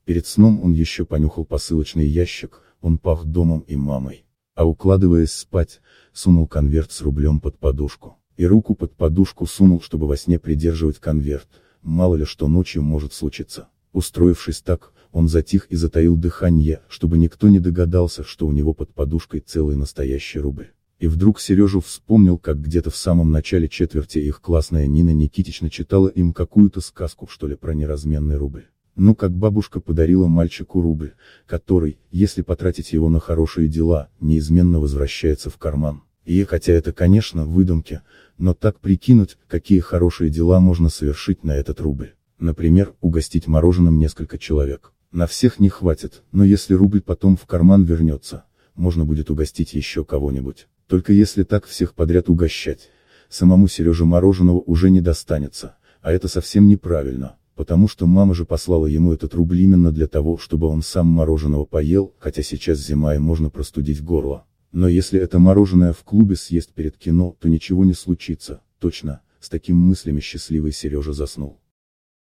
Перед сном он еще понюхал посылочный ящик, он пах домом и мамой. А укладываясь спать, сунул конверт с рублем под подушку. И руку под подушку сунул, чтобы во сне придерживать конверт, мало ли что ночью может случиться. Устроившись так, он затих и затаил дыхание, чтобы никто не догадался, что у него под подушкой целый настоящий рубль. И вдруг Сережу вспомнил, как где-то в самом начале четверти их классная Нина Никитична читала им какую-то сказку, что ли, про неразменный рубль. Ну, как бабушка подарила мальчику рубль, который, если потратить его на хорошие дела, неизменно возвращается в карман. И хотя это, конечно, выдумки, но так прикинуть, какие хорошие дела можно совершить на этот рубль. Например, угостить мороженым несколько человек. На всех не хватит, но если рубль потом в карман вернется, можно будет угостить еще кого-нибудь. Только если так всех подряд угощать, самому Сереже мороженого уже не достанется, а это совсем неправильно, потому что мама же послала ему этот рубль именно для того, чтобы он сам мороженого поел, хотя сейчас зима и можно простудить горло. Но если это мороженое в клубе съесть перед кино, то ничего не случится, точно, с такими мыслями счастливый Сережа заснул.